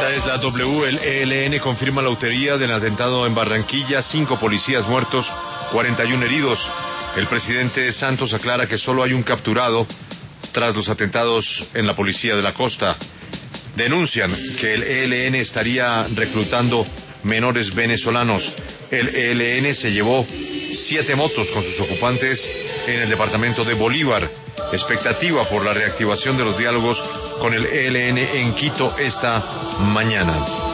Esta es la W. El ELN confirma la autoría del atentado en Barranquilla, 5 policías muertos, 41 heridos. El presidente Santos aclara que solo hay un capturado tras los atentados en la policía de la costa. Denuncian que el ELN estaría reclutando menores venezolanos. El ELN se llevó 7 motos con sus ocupantes en el departamento de Bolívar. Expectativa por la reactivación de los diálogos con el ELN en Quito esta mañana.